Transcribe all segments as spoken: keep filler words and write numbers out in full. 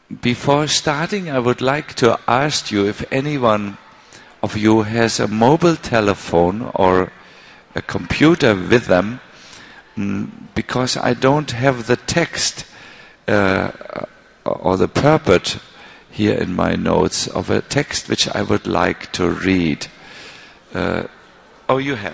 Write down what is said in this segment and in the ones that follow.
before starting, I would like to ask you if anyone of you has a mobile telephone or a computer with them, because I don't have the text uh, or the purport here in my notes of a text which I would like to read. Uh, oh, you have.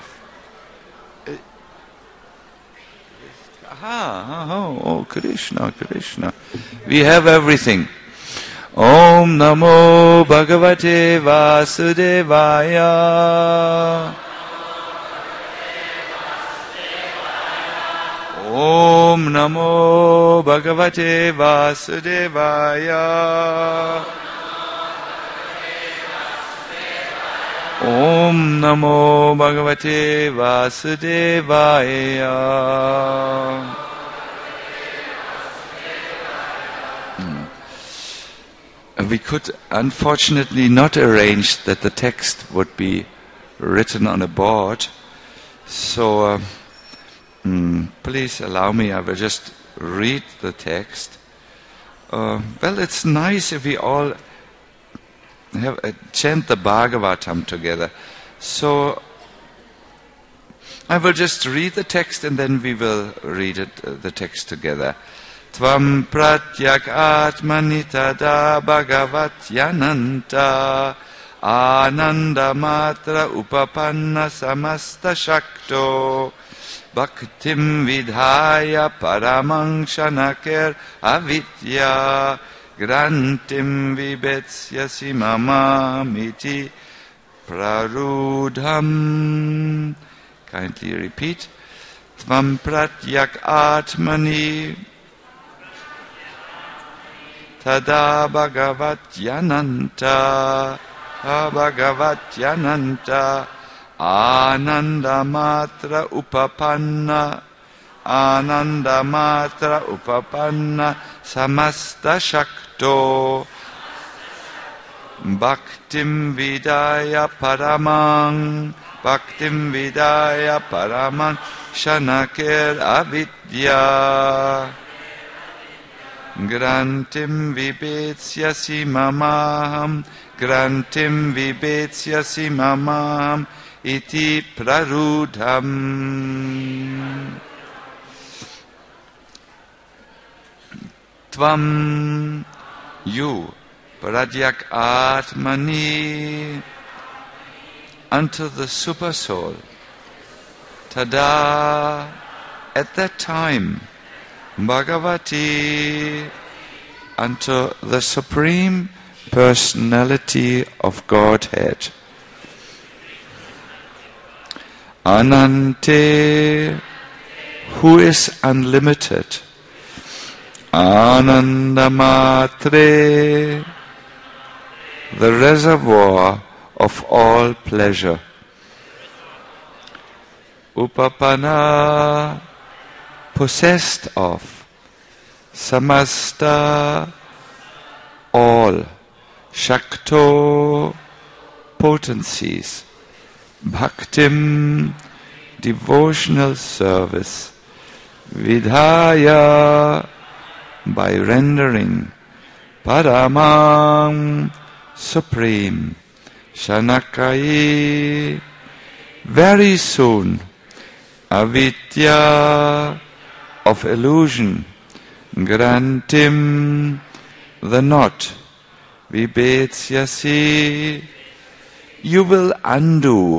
Aha, oh, oh, Krishna, Krishna. We have everything. Om Namo Bhagavate Vasudevaya. Om Namo Bhagavate Vasudevaya. Om Namo Bhagavate Vasudevaya. Hmm. We could unfortunately not arrange that the text would be written on a board, so uh, mm, please allow me, I will just read the text. Uh, well, it's nice if we all have uh, chant the Bhagavatam together. So I will just read the text and then we will read it, uh, the text together. Tvam pratyak atmani tada bhagavat yananta ananda matra upapanna samasta shakto bhaktim vidhaya paramang shanakir avidya grantim vibetsyasi mamamiti prarudham. Kindly repeat. Tvam pratyak atmani tada bhagavat yananta bhagavat yananta ananda matra upapanna ananda matra upapanna samasta shakto bhaktim vidaya paramang bhaktim vidaya paramang shanakir avidya grantim vibetsyasi mamaham grantim vibetsyasi mamaham iti prarudham. Tvam, you, pradyak atmani, unto the super soul, tada, at that time, Bhagavati, unto the Supreme Personality of Godhead. Anante, who is unlimited. Anandamatre, the reservoir of all pleasure. Upapana, possessed of. Samasta, all. Shakto, potencies. Bhaktim, devotional service. Vidhaya, by rendering. Paramam, supreme. Shanakai, very soon. Avidya, of illusion. Grantim, the not. Vibetsyasi, you will undo.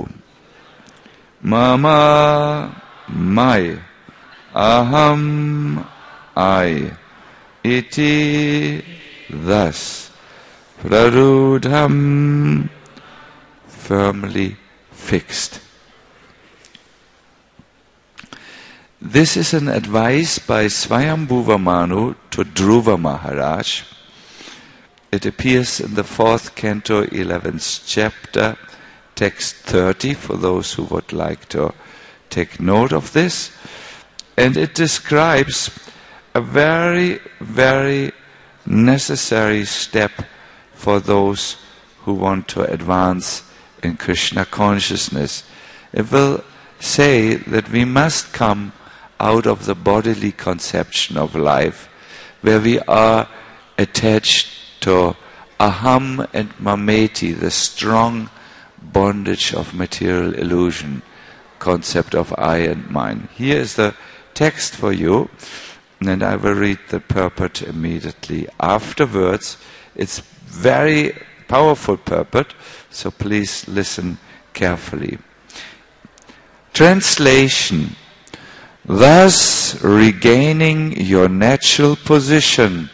Mama, my. Aham, I. Iti, thus. Prarudham, firmly fixed. This is an advice by Swayambhuva Manu to Dhruva Maharaj. It appears in the fourth canto, eleventh chapter, text thirty, for those who would like to take note of this. And it describes a very, very necessary step for those who want to advance in Krishna consciousness. It will say that we must come out of the bodily conception of life, where we are attached to aham and mameti, the strong bondage of material illusion, concept of I and mine. Here is the text for you, and I will read the purport immediately afterwards. It's very powerful purport, so please listen carefully. Translation: thus regaining your natural position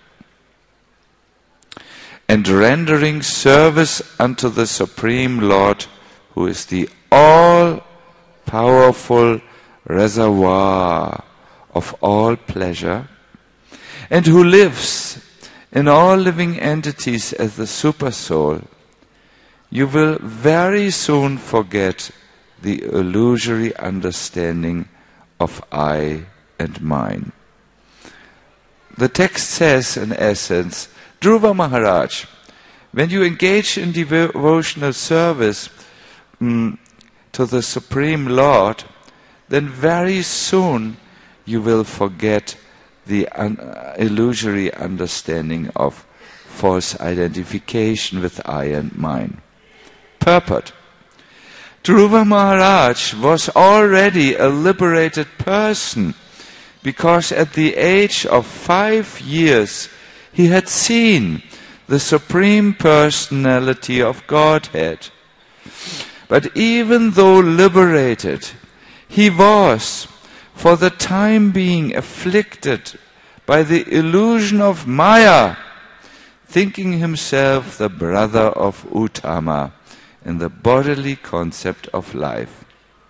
and rendering service unto the Supreme Lord, who is the all-powerful reservoir of all pleasure, and who lives in all living entities as the Super-Soul, you will very soon forget the illusory understanding of I and mine. The text says, in essence, Dhruva Maharaj, when you engage in devotional service mm, to the Supreme Lord, then very soon you will forget the un- illusory understanding of false identification with I and mine. Purport: Dhruva Maharaj was already a liberated person because at the age of five years he had seen the Supreme Personality of Godhead. But even though liberated, he was, for the time being, afflicted by the illusion of Maya, thinking himself the brother of Uttama in the bodily concept of life.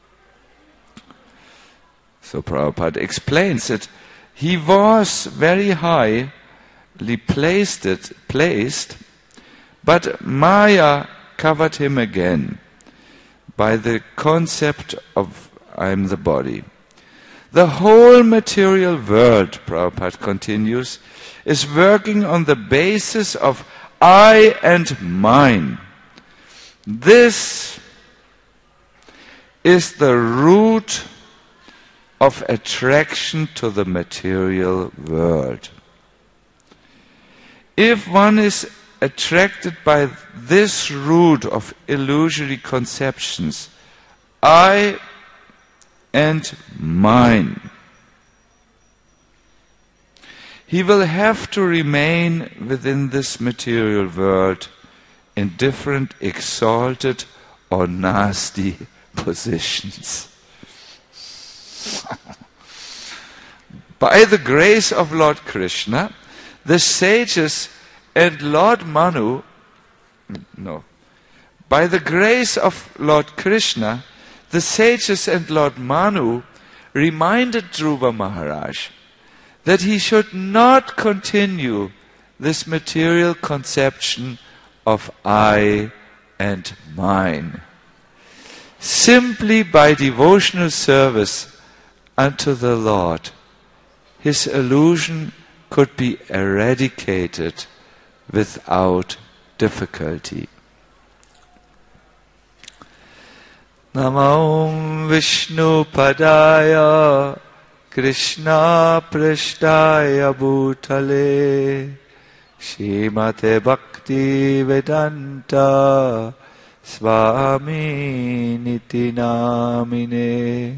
So Prabhupada explains that he was very highly placed, it, placed, but Maya covered him again by the concept of I am the body. The whole material world, Prabhupada continues, is working on the basis of I and mine. This is the root of attraction to the material world. If one is attracted by this root of illusory conceptions, I and mine, he will have to remain within this material world in different exalted or nasty positions. By the grace of Lord Krishna, the sages and Lord Manu, no, by the grace of Lord Krishna, the sages and Lord Manu reminded Dhruva Maharaj that he should not continue this material conception of I and mine. Simply by devotional service unto the Lord, his illusion could be eradicated without difficulty. Namo Vishnu Padaya Krishna Prishtaya Bhutale Shrimate Bhakti Vedanta Swami Niti Namine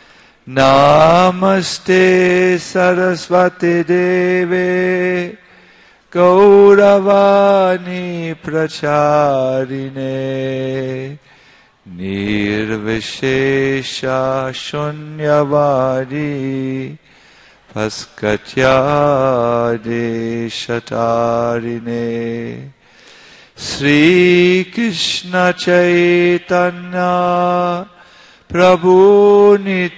Namaste Saraswati Deve Gauravani Pracharine Nirvishesha Shunyavadi Paskatyade Shatarine Sri Krishna Chaitanya Prabhu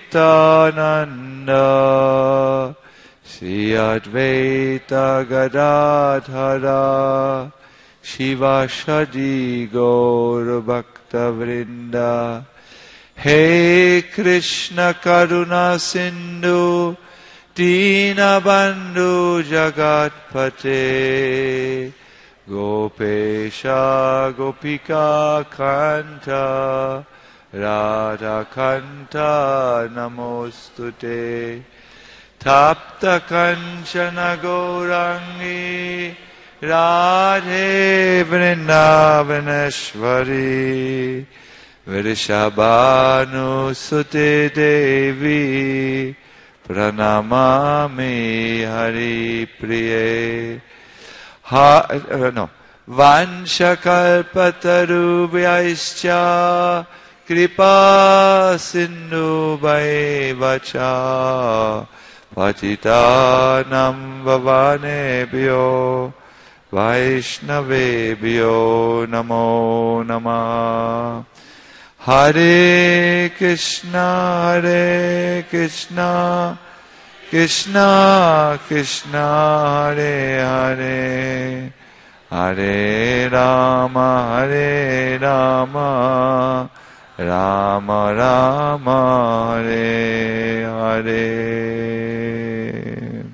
Nityananda Sri Advaita Gadadhara Shiva Shadi Gaur Bhakta Vrinda He Krishna Karuna Sindhu Dina Bandhu Jagatpate Gopesha Gopika Kanta Radha Kanta Namostute Tapta Kanchana Gaurangi Radhe Vrindavaneshwari Vrishabhanu Sute Devi Pranamami Hari Priye. Ha, uh, no. Vanshakalpatarubhyaischa Kripa Sindhu Vacha Patitanam Vavanebhyo Vaishnavebhyo Namo Namah. Hare Krishna, Hare Krishna, Krishna Krishna, Hare Hare, Hare Rama, Hare Rama, Rama Rama, Hare Hare.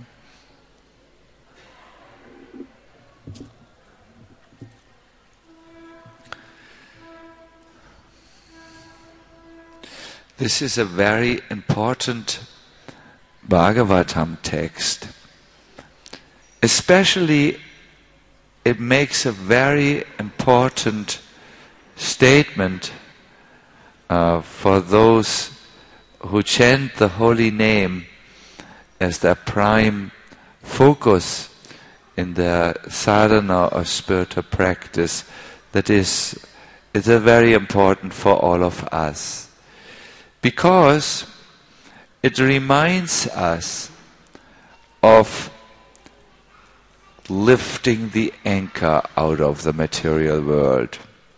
This is a very important Bhagavatam text. Especially, it makes a very important statement uh, for those who chant the holy name as their prime focus in their sadhana or spiritual practice. That is, it's a very important for all of us. Because it reminds us of lifting the anchor out of the material world.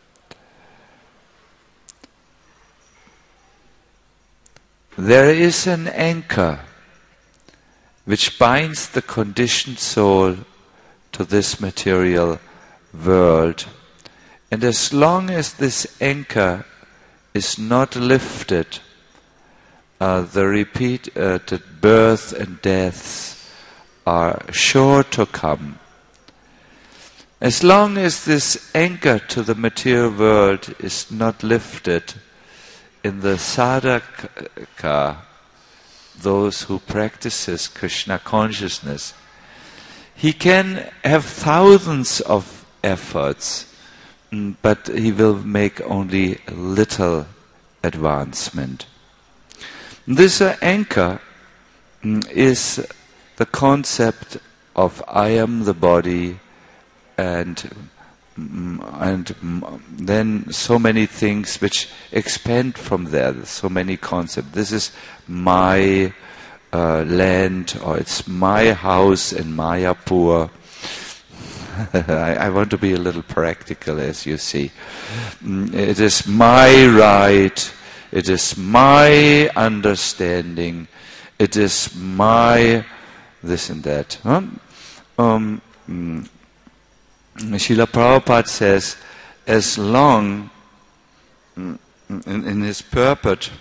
There is an anchor which binds the conditioned soul to this material world. And as long as this anchor is not lifted, Uh, the repeated births and deaths are sure to come. As long as this anchor to the material world is not lifted, in the sadhaka, those who practices Krishna consciousness, he can have thousands of efforts, but he will make only little advancement. This uh, anchor mm, is the concept of I am the body, and mm, and mm, then so many things which expand from there. So many concepts. This is my uh, land, or it's my house in Mayapur. I, I want to be a little practical, as you see. Mm, it is my right. It is my understanding. It is my this and that. Huh? Um, mm, Srila Prabhupada says, as long, mm, in, in his purport,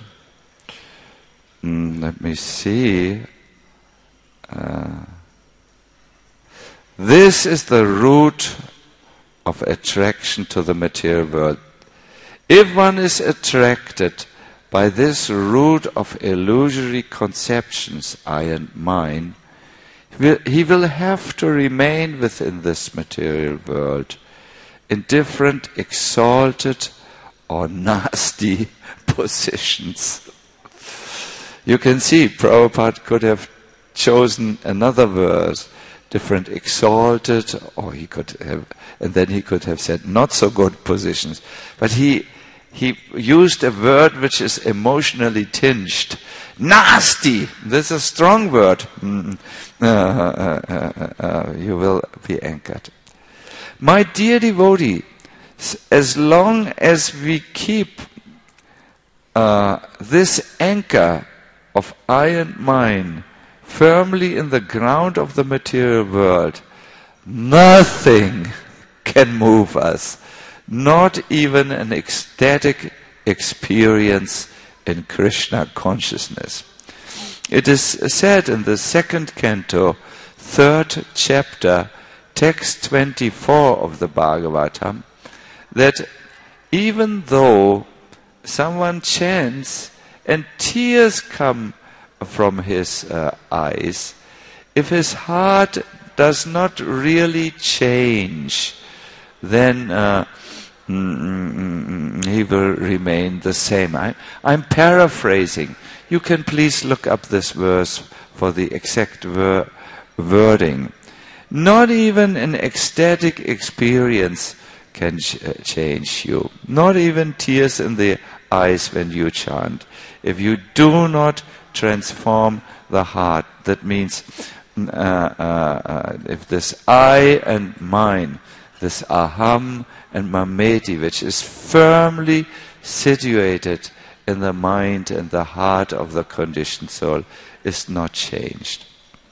mm, let me see, uh, this is the root of attraction to the material world. If one is attracted by this root of illusory conceptions, I and mine, he will have to remain within this material world in different exalted or nasty positions. You can see Prabhupada could have chosen another verse, different exalted, or he could have, and then he could have said not so good positions. But he He used a word which is emotionally tinged. Nasty! This is a strong word. Mm. Uh, uh, uh, uh, you will be anchored. My dear devotee, as long as we keep uh, this anchor of I and mine firmly in the ground of the material world, nothing can move us. Not even an ecstatic experience in Krishna consciousness. It is said in the second canto, third chapter, text twenty-four of the Bhagavatam, that even though someone chants and tears come from his uh, eyes, if his heart does not really change, then uh, mm, he will remain the same. I, I'm paraphrasing. You can please look up this verse for the exact ver- wording. Not even an ecstatic experience can ch- change you. Not even tears in the eyes when you chant. If you do not transform the heart, that means uh, uh, uh, if this I and mine, this aham and mameti, which is firmly situated in the mind and the heart of the conditioned soul, is not changed.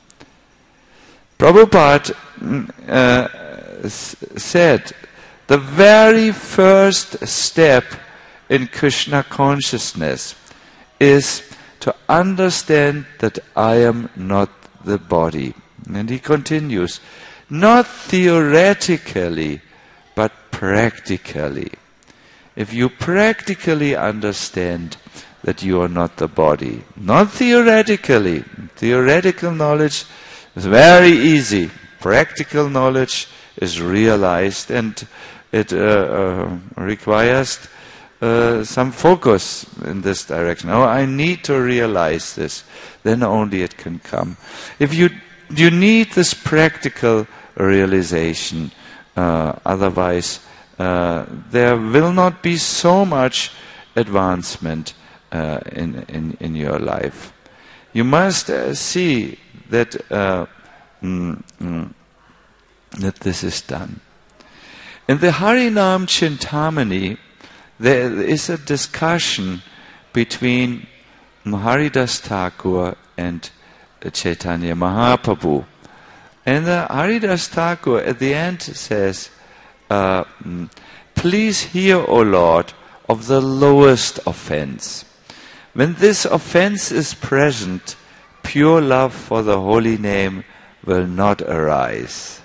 Prabhupada uh, s- said the very first step in Krishna consciousness is to understand that I am not the body. And he continues, not theoretically, but practically. If you practically understand that you are not the body, not theoretically. Theoretical knowledge is very easy. Practical knowledge is realized, and it uh, uh, requires uh, some focus in this direction. Oh, I need to realize this. Then only it can come. If you you need this practical realization, uh, otherwise uh, there will not be so much advancement uh, in, in in your life. You must uh, see that uh, mm, mm, that this is done. In the Harinam Chintamani, there is a discussion between Haridas Thakur and Chaitanya Mahaprabhu. And the Haridas Thakur at the end says, uh, please hear, O Lord, of the lowest offense. When this offense is present, pure love for the holy name will not arise.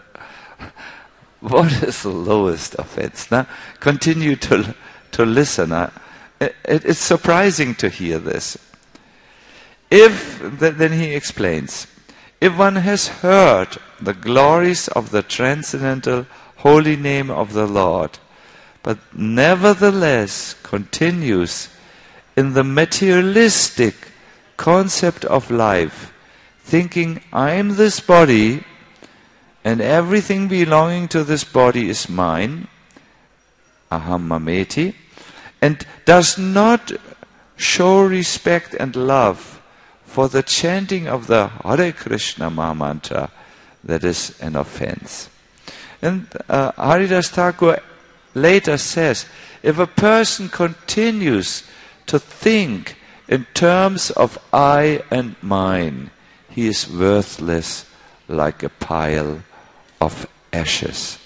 What is the lowest offense? Now, continue to to listen. Uh, it, it's surprising to hear this. If, then he explains, if one has heard the glories of the transcendental holy name of the Lord, but nevertheless continues in the materialistic concept of life, thinking, I am this body, and everything belonging to this body is mine, aham mameti, and does not show respect and love for the chanting of the Hare Krishna Mahamantra, that is an offense. And uh, Haridas Thakur later says, if a person continues to think in terms of I and mine, he is worthless like a pile of ashes.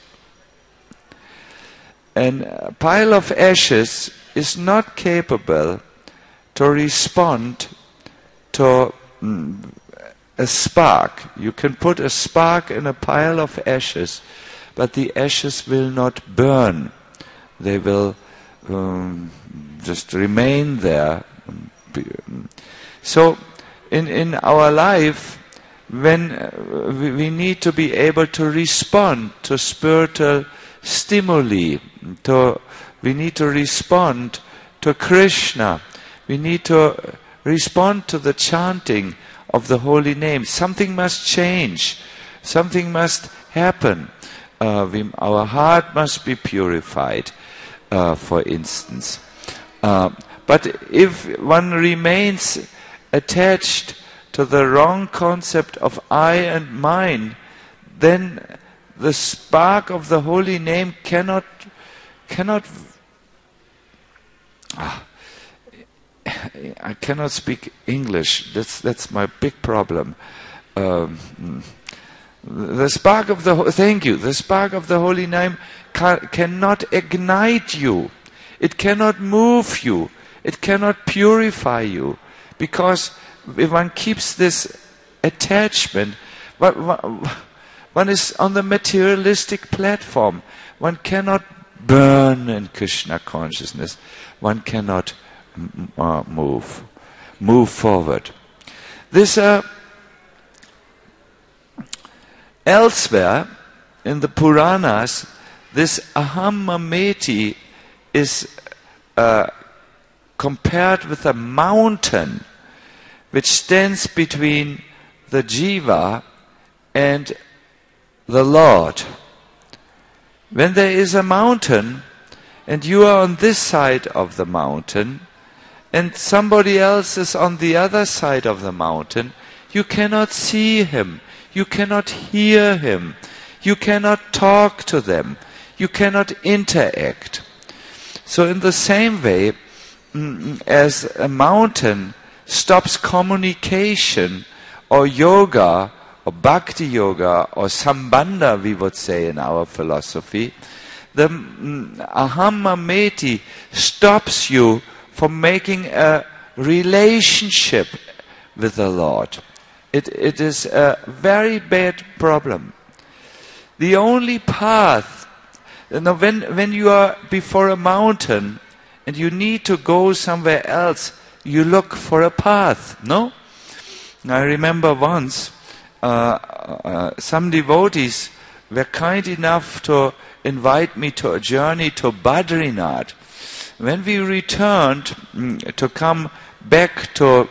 And a pile of ashes is not capable to respond to mm, a spark. You can put a spark in a pile of ashes, but the ashes will not burn. They will um, just remain there. So, in, in our life, when uh, we, we need to be able to respond to spiritual stimuli, to, we need to respond to Krishna, we need to respond to the chanting of the holy name. Something must change, something must happen. Uh, we, our heart must be purified, uh, for instance. Uh, but if one remains attached to the wrong concept of I and mine, then the spark of the holy name cannot cannot ah, I cannot speak English. That's that's my big problem. Um, the spark of the thank you. The spark of the holy name ca- cannot ignite you. It cannot move you. It cannot purify you, because if one keeps this attachment, one is on the materialistic platform. One cannot burn in Krishna consciousness. One cannot uh, move, move forward. This uh, elsewhere in the Puranas, this aham mameti is uh, compared with a mountain which stands between the jiva and the Lord. When there is a mountain and you are on this side of the mountain and somebody else is on the other side of the mountain, you cannot see him, you cannot hear him, you cannot talk to them, you cannot interact. So in the same way, as a mountain stops communication or yoga or bhakti yoga or sambandha, we would say in our philosophy, the mm, aham mameti stops you from making a relationship with the Lord. It, it is a very bad problem. The only path, you know, when, when you are before a mountain and you need to go somewhere else, you look for a path, no? I remember once uh, uh, some devotees were kind enough to invite me to a journey to Badrinath. When we returned mm, to come back to,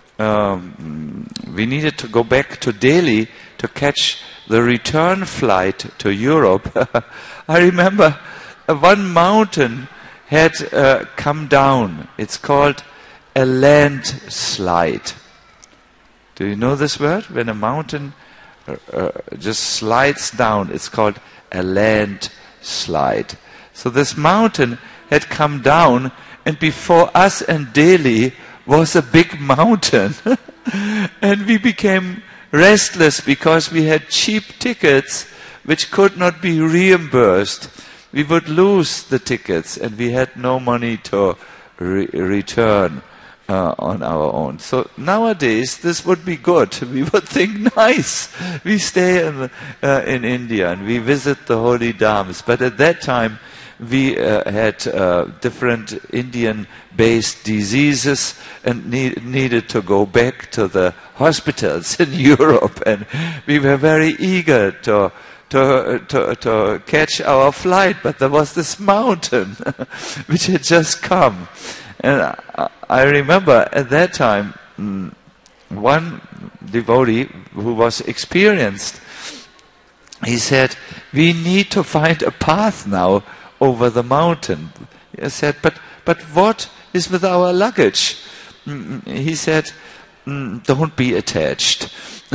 um, we needed to go back to Delhi to catch the return flight to Europe. I remember uh, one mountain had uh, come down. It's called a landslide. Do you know this word? When a mountain uh, uh, just slides down, it's called a landslide. So this mountain had come down, and before us and Delhi was a big mountain. And we became restless because we had cheap tickets which could not be reimbursed. We would lose the tickets and we had no money to re- return uh, on our own. So nowadays this would be good. We would think, nice, we stay in, the, uh, in India and we visit the holy dhams. But at that time we uh, had uh, different Indian-based diseases and need, needed to go back to the hospitals in Europe, and we were very eager to to to, to catch our flight, but there was this mountain which had just come. And I, I remember at that time mm, one devotee who was experienced, he said, we need to find a path now over the mountain. I said, but but what is with our luggage? Mm, he said, mm, don't be attached.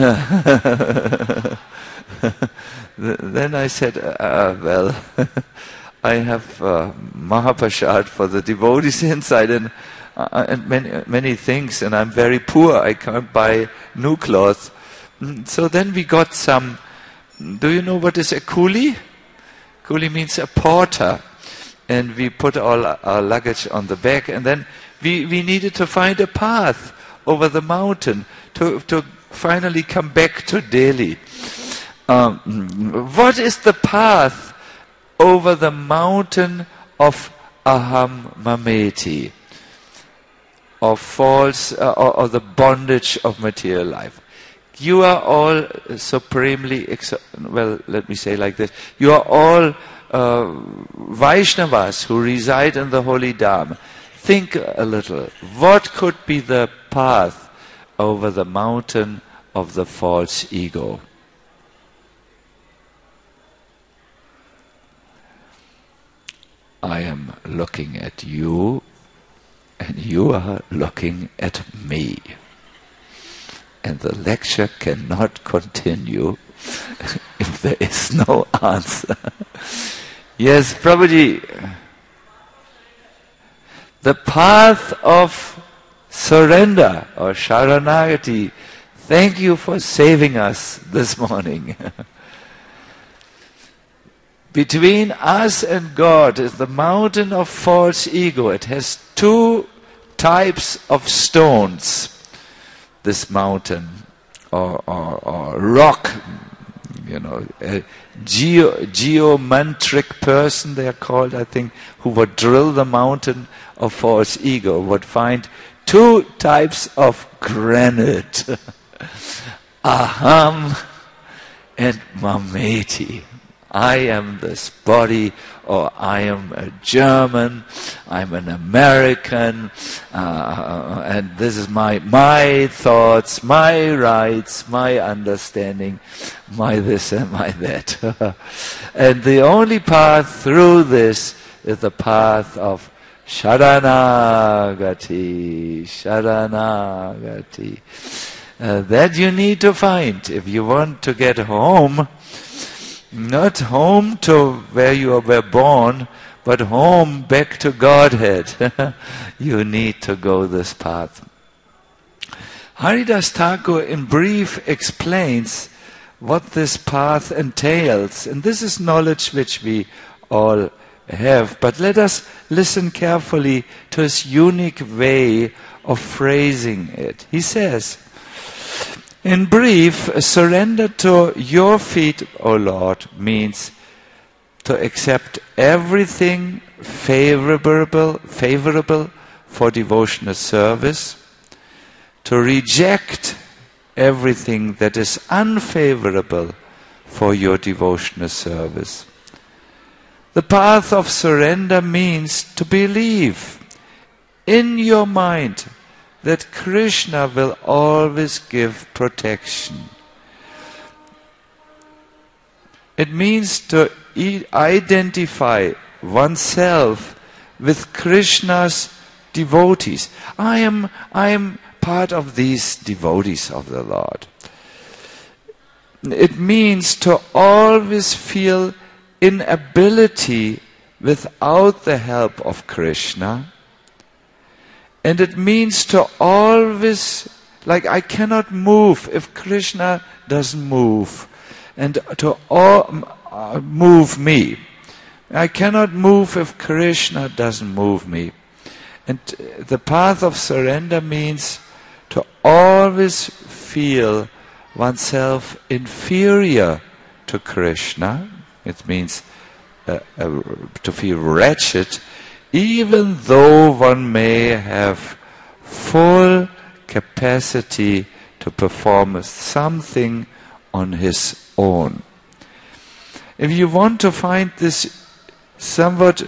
Then I said, uh, well, I have uh, Mahaprasad for the devotees inside and, uh, and many, many things, and I'm very poor, I can't buy new clothes. Mm, so then we got some, do you know what is a coolie? Coolie means a porter. And we put all our luggage on the back, and then we, we needed to find a path over the mountain to, to finally come back to Delhi. Um, what is the path over the mountain of aham mameti, of false, uh, or, or the bondage of material life? You are all supremely, ex- well, let me say like this, you are all uh, Vaishnavas who reside in the holy dham. Think a little, what could be the path over the mountain of the false ego? I am looking at you, and you are looking at me. And the lecture cannot continue if there is no answer. Yes, Prabhuji, the path of surrender or Sharanagati, thank you for saving us this morning. Between us and God is the mountain of false ego. It has two types of stones, this mountain, or, or, or rock, you know, a geo, geomantric person they are called, I think, who would drill the mountain of false ego, would find two types of granite. Aham and mameti. I am this body, or I am a German, I'm an American, uh, and this is my my thoughts, my rights, my understanding, my this and my that. And the only path through this is the path of Sharanagati, Sharanagati. Uh, that you need to find if you want to get home. Not home to where you were born, but home back to Godhead. You need to go this path. Haridas Thakur in brief explains what this path entails. And this is knowledge which we all have. But let us listen carefully to his unique way of phrasing it. He says, in brief, surrender to your feet, O Lord, means to accept everything favorable, favorable for devotional service, to reject everything that is unfavorable for your devotional service. The path of surrender means to believe in your mind that Krishna will always give protection. It means to identify oneself with Krishna's devotees. I am, I am part of these devotees of the Lord. It means to always feel inability without the help of Krishna. And it means to always, like I cannot move if Krishna doesn't move. And to all, uh, move me. I cannot move if Krishna doesn't move me. And the path of surrender means to always feel oneself inferior to Krishna. It means uh, uh, to feel wretched, even though one may have full capacity to perform something on his own. If you want to find this somewhat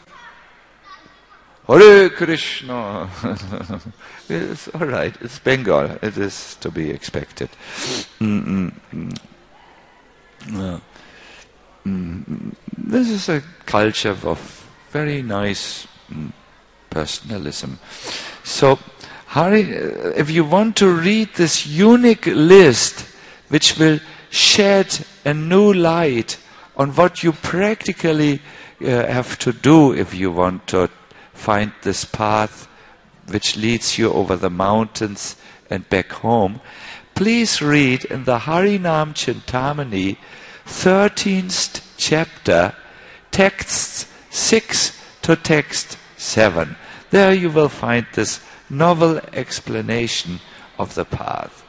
Hare Krishna, it's all right, it's Bengal, it is to be expected. Mm-mm. No. Mm. This is a culture of very nice mm, personalism. So, Hari, if you want to read this unique list, which will shed a new light on what you practically uh, have to do if you want to find this path which leads you over the mountains and back home, please read in the Harinam Chintamani, thirteenth chapter, texts six to text seven. There you will find this novel explanation of the path.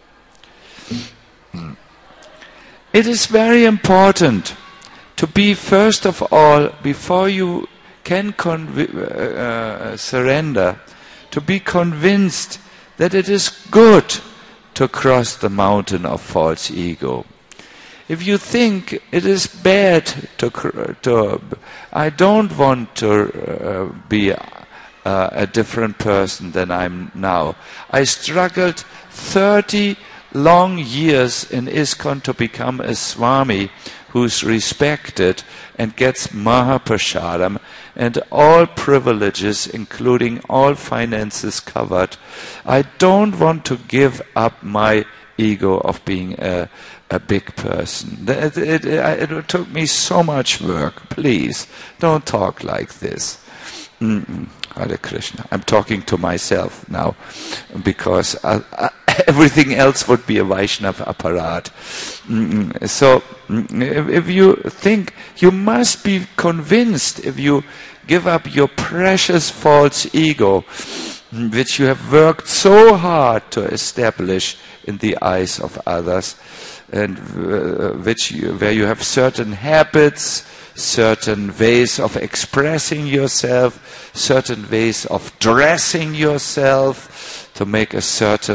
It is very important to be, first of all, before you can conv- uh, surrender, to be convinced that it is good to cross the mountain of false ego. If you think it is bad to, to I don't want to uh, be uh, a different person than I'm now. I struggled thirty long years in ISKCON to become a Swami who's respected and gets Mahaprasadam and all privileges, including all finances covered. I don't want to give up my ego of being a, a big person. It, it, it, it took me so much work. Please, don't talk like this. Mm-mm. Hare Krishna. I'm talking to myself now, because I, I, everything else would be a Vaishnava apparat. Mm-mm. So, if, if you think, you must be convinced, if you give up your precious false ego, which you have worked so hard to establish in the eyes of others, and uh, which you, where you have certain habits, certain ways of expressing yourself, certain ways of dressing yourself to make a certain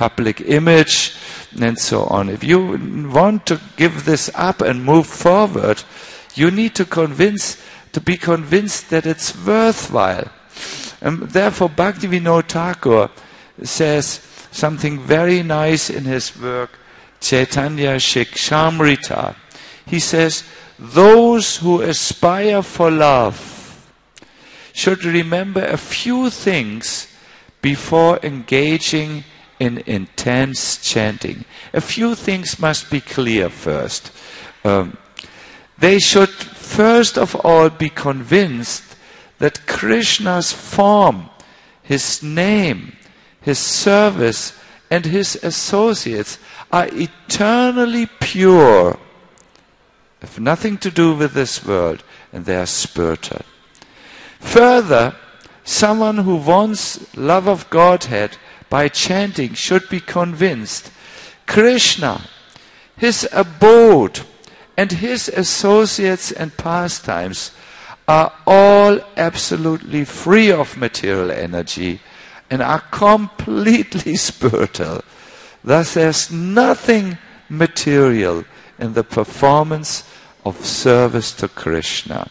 public image, and so on. If you want to give this up and move forward, you need to convince, to be convinced that it's worthwhile. And therefore, Bhaktivinoda Thakur says something very nice in his work, Chaitanya Shikshamrita. He says, those who aspire for love should remember a few things before engaging in intense chanting. A few things must be clear first. Um, they should first of all be convinced that Krishna's form, his name, his service, and his associates are eternally pure, have nothing to do with this world, and they are spiritual. Further, someone who wants love of Godhead by chanting should be convinced Krishna, his abode, and his associates and pastimes are all absolutely free of material energy and are completely spiritual. Thus there's nothing material in the performance of service to Krishna.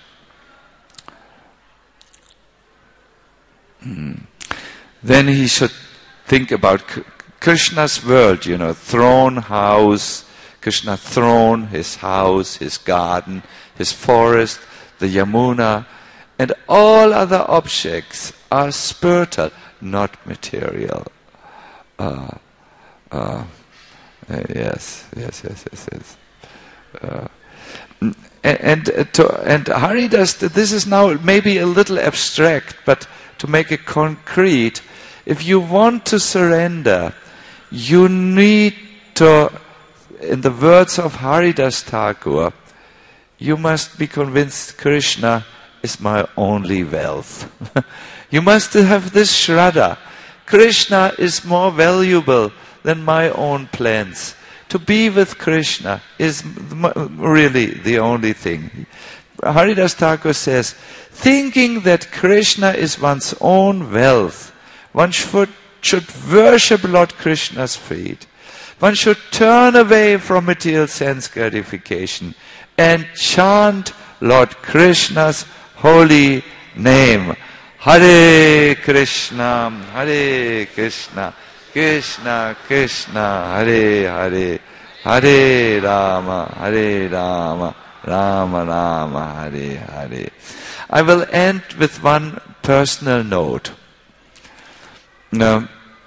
Hmm. Then he should think about Krishna's world, you know, throne, house, Krishna throne, his house, his garden, his forest, the Yamuna, and all other objects are spiritual, not material. Uh, uh, yes, yes, yes, yes, yes. Uh, and and, uh, to, and Haridas, this is now maybe a little abstract, but to make it concrete, if you want to surrender, you need to, in the words of Haridas Thakur, you must be convinced Krishna is my only wealth. You must have this shraddha. Krishna is more valuable than my own plans. To be with Krishna is really the only thing. Haridas Thakur says, thinking that Krishna is one's own wealth, one should, should worship Lord Krishna's feet. One should turn away from material sense gratification and chant Lord Krishna's holy name. Hare Krishna, Hare Krishna, Krishna Krishna, Hare Hare, Hare Rama, Hare Rama, Rama Rama, Hare Hare. I will end with one personal note. Now,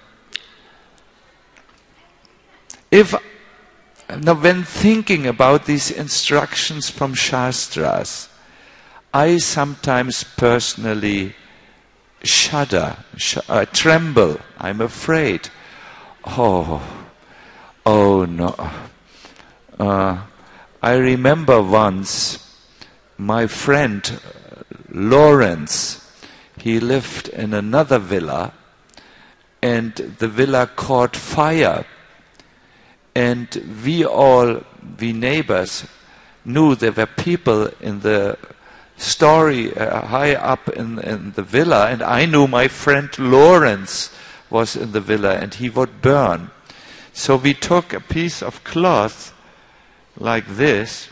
if now when thinking about these instructions from Shastras, I sometimes personally shudder, sh- I tremble, I'm afraid. Oh, oh no. Uh, I remember once my friend Lawrence, he lived in another villa, and the villa caught fire. And we all, we neighbors, knew there were people in the story uh, high up in, in the villa, and I knew my friend Lawrence was in the villa and he would burn. So we took a piece of cloth like this,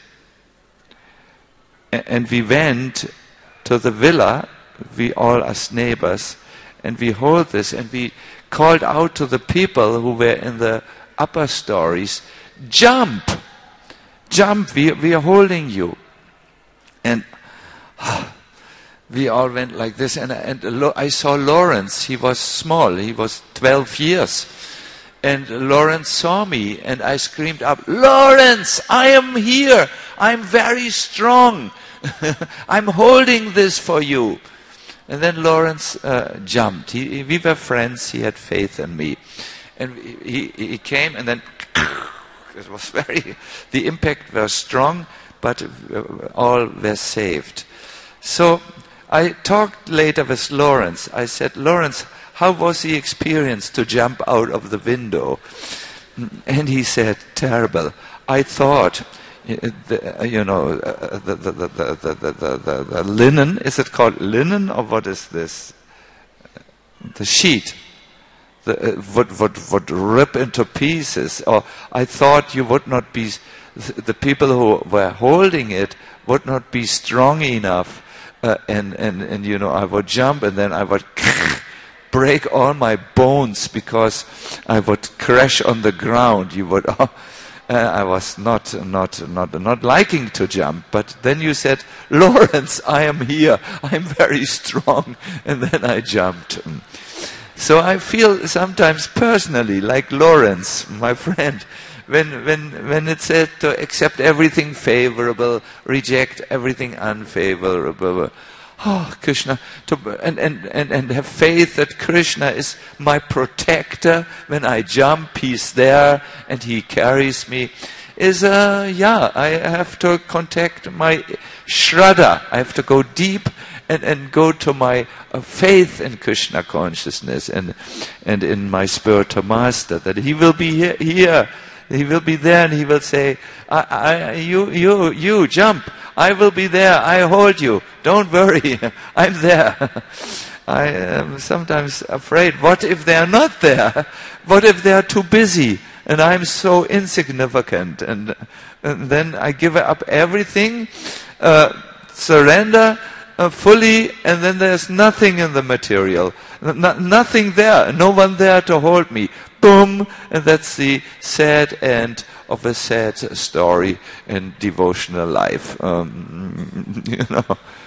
and we went to the villa, we all as neighbors, and we hold this, and we called out to the people who were in the upper stories, jump, jump, we, we are holding you. And we all went like this, and, and I saw Lawrence, he was small, he was twelve years. And Lawrence saw me, and I screamed up, Lawrence, I am here, I'm very strong, I'm holding this for you. And then Lawrence uh, jumped. He, we were friends, he had faith in me. And he, he came, and then it was very, the impact was strong, but all were saved. So I talked later with Lawrence. I said, Lawrence, how was the experience to jump out of the window? And he said, terrible. I thought, the, you know, the, the, the, the, the, the, the, the linen, is it called linen or what is this? The sheet. the, uh, would, would, would rip into pieces. Or I thought you would not be, the people who were holding it would not be strong enough. Uh, and, and, and, you know, I would jump and then I would break all my bones because I would crash on the ground. You would, oh, uh, I was not, not, not, not liking to jump. But then you said, Lawrence, I am here. I'm very strong. And then I jumped. So I feel sometimes personally like Lawrence, my friend, when when when it said to accept everything favorable, reject everything unfavorable. Oh, Krishna, to, and, and, and, and have faith that Krishna is my protector. When I jump, he's there and he carries me. Is, uh, yeah, I have to contact my Shraddha. I have to go deep and, and go to my uh, faith in Krishna consciousness and, and in my spiritual master, that he will be here, here. He will be there and he will say, I, I, you, you, you, jump. I will be there. I hold you. Don't worry. I'm there. I am sometimes afraid. What if they are not there? What if they are too busy and I'm so insignificant? And, and then I give up everything, uh, surrender uh, fully, and then there's nothing in the material. No, nothing there. No one there to hold me. Boom, and that's the sad end of a sad story in devotional life. Um, you know,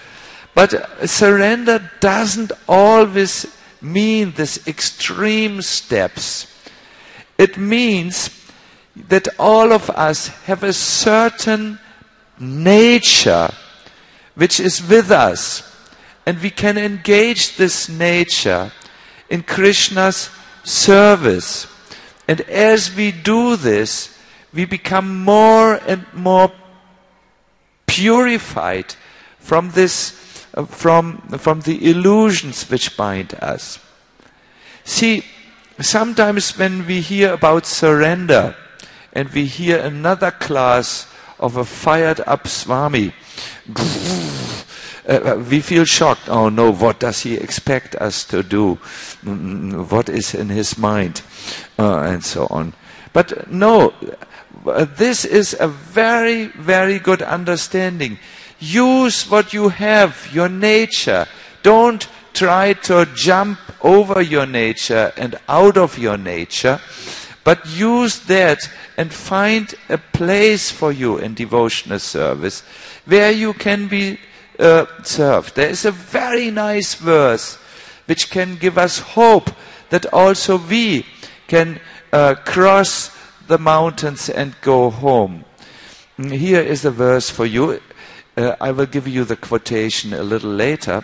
but surrender doesn't always mean this extreme steps. It means that all of us have a certain nature which is with us, and we can engage this nature in Krishna's service. And as we do this, we become more and more purified from this, uh, from, from the illusions which bind us. See, sometimes when we hear about surrender and we hear another class of a fired up Swami, Uh, we feel shocked. Oh no, what does he expect us to do? What is in his mind? Uh, and so on. But no, uh, this is a very, very good understanding. Use what you have, your nature. Don't try to jump over your nature and out of your nature, but use that and find a place for you in devotional service where you can be Uh, served. There is a very nice verse which can give us hope that also we can uh, cross the mountains and go home. Here is a verse for you. Uh, I will give you the quotation a little later.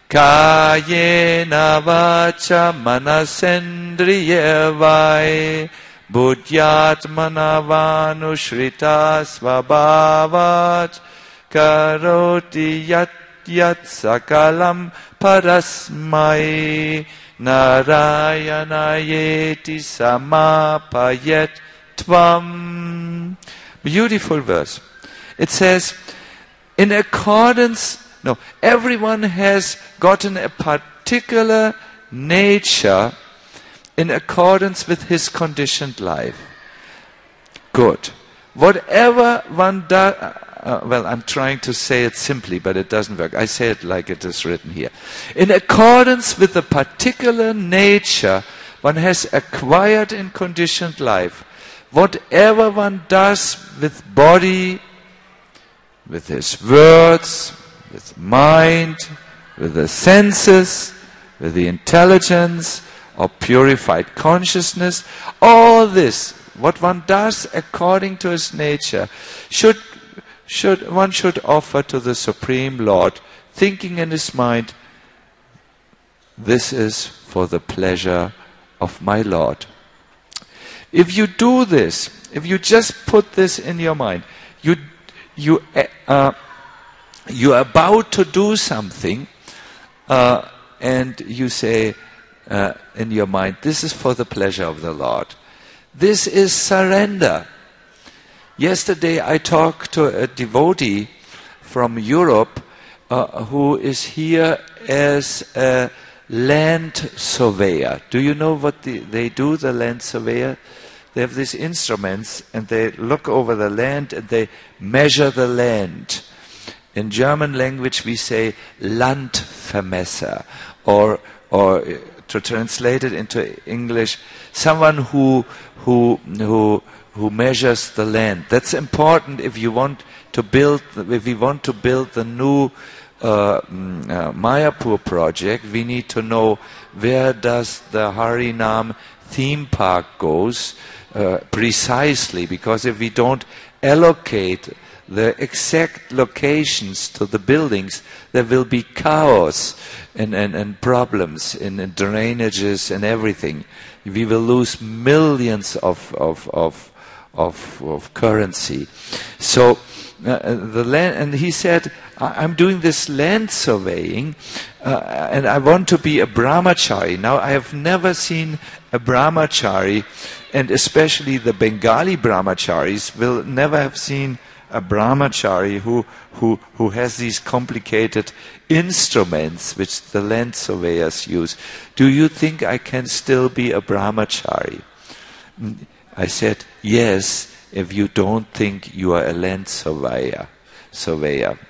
Kayena vacha manasendriyevai buddhyatmana vanushrita svabhavat karoti yat yat sakalam parasmai narayanayeti samapayet tvam. Beautiful verse. It says, in accordance, no, everyone has gotten a particular nature in accordance with his conditioned life. Good. Whatever one does, Uh, well, I'm trying to say it simply, but it doesn't work. I say it like it is written here. In accordance with the particular nature one has acquired in conditioned life, whatever one does with body, with his words, with mind, with the senses, with the intelligence, or purified consciousness, all this, what one does according to his nature, should Should, one should offer to the Supreme Lord, thinking in his mind, this is for the pleasure of my Lord. If you do this, if you just put this in your mind, you you uh, you are about to do something, uh, and you say uh, in your mind, this is for the pleasure of the Lord. This is surrender. Yesterday I talked to a devotee from Europe uh, who is here as a land surveyor. Do you know what the, they do, the land surveyor? They have these instruments and they look over the land and they measure the land. In German language we say Landvermesser, or or to translate it into English, someone who who who who measures the land. That's important if you want to build. If we want to build the new uh, uh, Mayapur project, we need to know where does the Harinam theme park goes uh, precisely. Because if we don't allocate the exact locations to the buildings, there will be chaos and, and, and problems in, in drainages and everything. We will lose millions of of of of, of currency. So uh, the land, and he said, I'm doing this land surveying, uh, and I want to be a brahmachari. Now I have never seen a brahmachari, and especially the Bengali brahmacharis will never have seen a brahmachari who, who, who has these complicated instruments which the land surveyors use. Do you think I can still be a brahmachari? I said, yes, if you don't think you are a land surveyor. surveyor.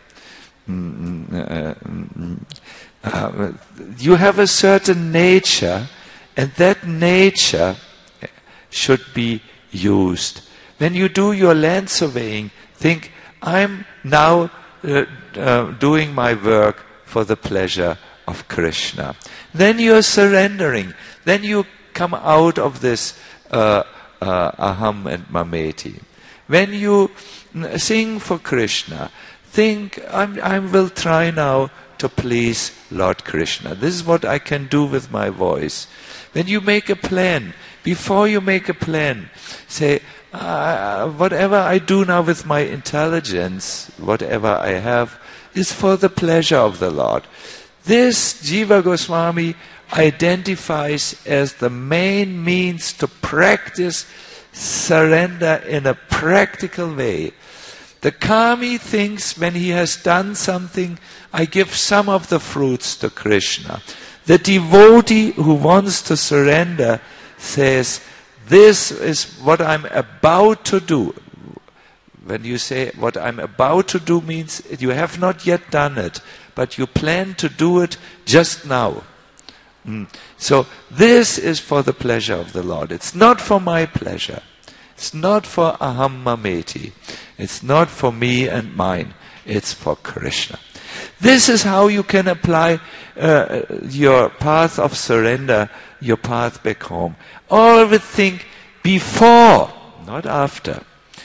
Mm, uh, mm, uh, you have a certain nature, and that nature should be used. When you do your land surveying, think, I'm now uh, uh, doing my work for the pleasure of Krishna. Then you're surrendering. Then you come out of this uh, uh, aham and mameti. When you sing for Krishna, think, I'm, I will try now to please Lord Krishna. This is what I can do with my voice. When you make a plan, before you make a plan, say, Uh, whatever I do now with my intelligence, whatever I have, is for the pleasure of the Lord. This Jiva Goswami identifies as the main means to practice surrender in a practical way. The kami thinks when he has done something, I give some of the fruits to Krishna. The devotee who wants to surrender says, this is what I'm about to do. When you say what I'm about to do means you have not yet done it, but you plan to do it just now. Mm. So this is for the pleasure of the Lord. It's not for my pleasure. It's not for aham mameti. It's not for me and mine. It's for Krishna. This is how you can apply uh, your path of surrender, your path back home. Always think before, not after.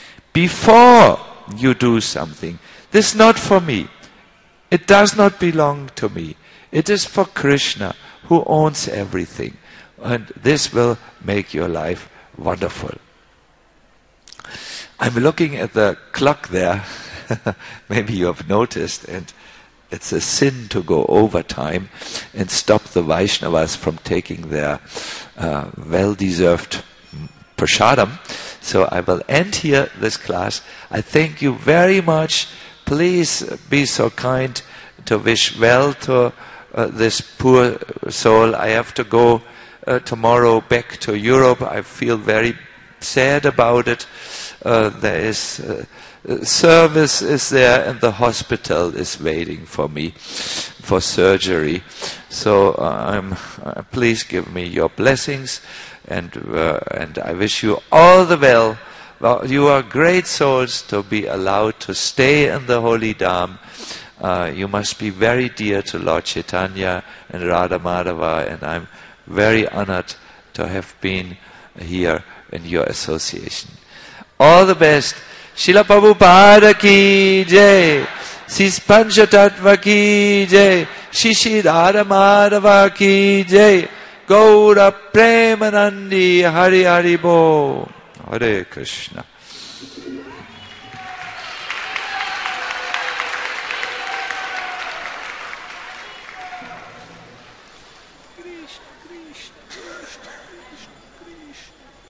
Before you do something. This is not for me. It does not belong to me. It is for Krishna, who owns everything. And this will make your life wonderful. I'm looking at the clock there. Maybe you have noticed, and it's a sin to go over time and stop the Vaishnavas from taking their uh, well-deserved prasadam. So I will end here this class. I thank you very much. Please be so kind to wish well to uh, this poor soul. I have to go uh, tomorrow back to Europe. I feel very sad about it. Uh, there is... Uh, service is there and the hospital is waiting for me for surgery. So uh, I'm, uh, please give me your blessings, and uh, and I wish you all the well. Well, you are great souls to be allowed to stay in the holy Dham. Uh, you must be very dear to Lord Chaitanya and Radha Madhava, and I'm very honored to have been here in your association. All the best. Srila Prabhupada ki jai, Sis Pancha Tattva ki jai, Shri Radha Madhava ki jai, Gaura Premanandi Hari Hari Bo. Hare Krishna.